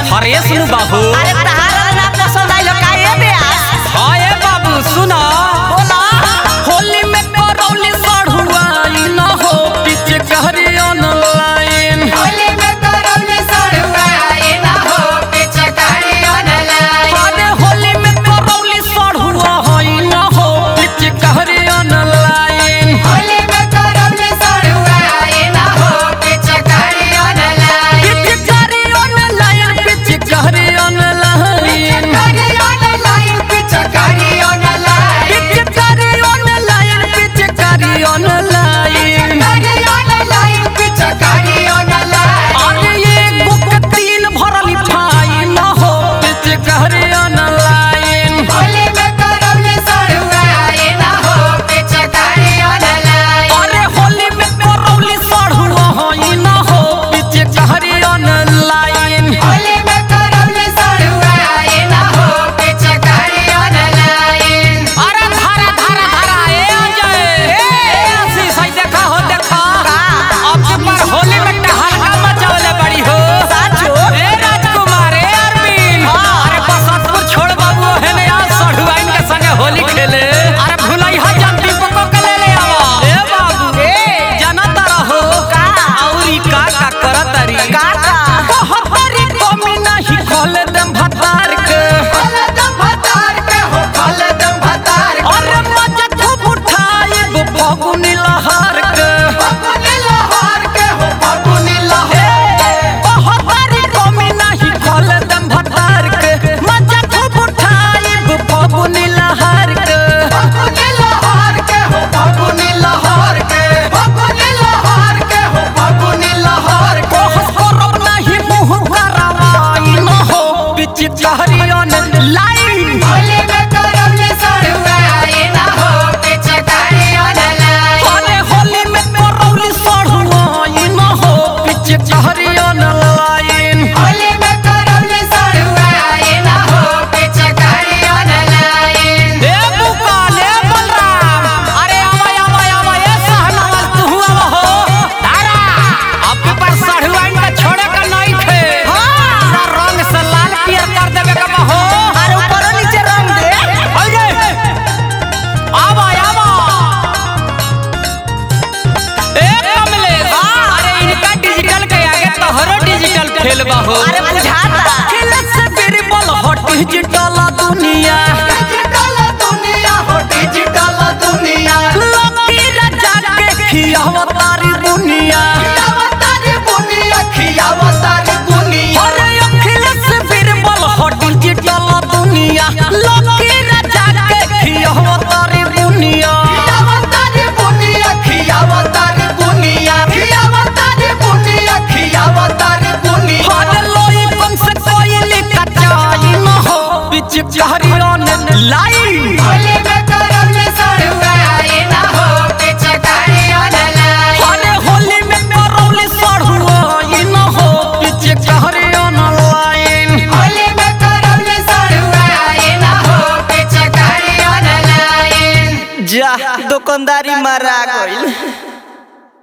Fresh नु बाबू। अरे तहारा ना पसंद आइलो का ए ब्यास। हां ए बाबू सुनो बोला होली में करौली सढ़ुआ ई न हो पीछे कहरी ऑनलाइन। होली में करौली सढ़ुआ ई न हो पीछे कहरी ऑनलाइन। अरे होली में करौली सढ़ुआ ई न हो पीछे कहरी ऑनलाइन। होली में करौली सढ़ुआ ई न हो पीछे कहरी ऑनलाइन। पीछे कहरी ऑनलाइन पीछे कहरी ऑनलाइन। पीछे कहरी ऑनलाइन पीछे कहरी ऑनलाइन पीछे कहरी ऑनलाइन। पीछे कहरी ऑनलाइन। अरे ये बुक तीन भरली फाई न हो पीछे कहरी ऑनलाइन। होली में करौली सढ़ुआ ई न हो पीछे कहरी ऑनलाइन। अरे होली में करौली सढ़ुआ ई न हो पीछे कहरी ऑनलाइन। होली में करौली सढ़ुआ ई न हो पीछे कहरी ऑनलाइन। अरे धारा धारा धारा ए अजय ए आशीष आई देखा हो देखा अब के पर होली में टहलका मचावले बड़ी हो। साचो ए राजकुमार ए अरविंद अरे बसंतपुर छोड़ बाबू है ने आज सढ़ुआइन के संगे होली खेले। अरे भुलाई हा जानती पको के ले आवा ए बाबू ए जानता रहो का औरी का करतरी का हमारी कमी नहीं खोल दम भतार के। दम भतार के हो दम भतार अरे मजा खूब उठाई फगुनी लहर के। फगुनी लहर के हो फगुनी हमारी कमी नहीं खोल दम भतार के मजा खूब उठाई फगुनी लहर के। फगुनी लहर के हो फगुनी लहर के फगुनी लहर के हो फगुनी लहर के। कोहस करब नहीं मुँह करवाई न हो पीछे कहरी ऑनलाइन। होली में करौली सढ़ुआ ई न हो पीछे कहरी ऑनलाइन। अरे होली में करौली सढ़ुआ ई न हो पीछे कहरी ऑनलाइन। होली में करौली सढ़ुआ ई न हो पीछे कहरी ऑनलाइन। ए बुकाल ए बलराम अरे आवा आवा आवा ए सहनावल तू आवा हो धारा आपके पास सढ़ुआइन का छोड़े का नहीं थे। पूरा रंग से लाल पियर कर देवे का हो। अरे ऊपर नीचे रंग दे अरे आवा आवा ए कमलेश अरे इनका डिजिटल के आगे तोहरो डिजिटल खेल बा हो। अरे बुझाता खेल से बिरबल हट डिजिटल दुनिया डिजिटल दुनिया हो डिजिटल दुनिया। लकी राजा के खियावतारी दुनिया। खियावतारी बुनिया खियावतारी बुनिया। अरे अखिल से बिरबल हट डिजिटल दुनिया लकी राजा के खियावतारी दुनिया। खियावतारी बुनिया खियावतारी बुनिया खियावतारी बुनिया खियावतारी बुनिया। अरे लोई कम से कोई कचाई न हो बीच कहरी ऑनलाइन। होली में करौली सढ़ुआ ई न हो पीछे कहरी ऑनलाइन। अरे होली में करौली सढ़ुआ ई न हो पीछे कहरी ऑनलाइन। होली में करौली सढ़ुआ ई न हो पीछे कहरी ऑनलाइन। जा दुकानदारी मारा गइल।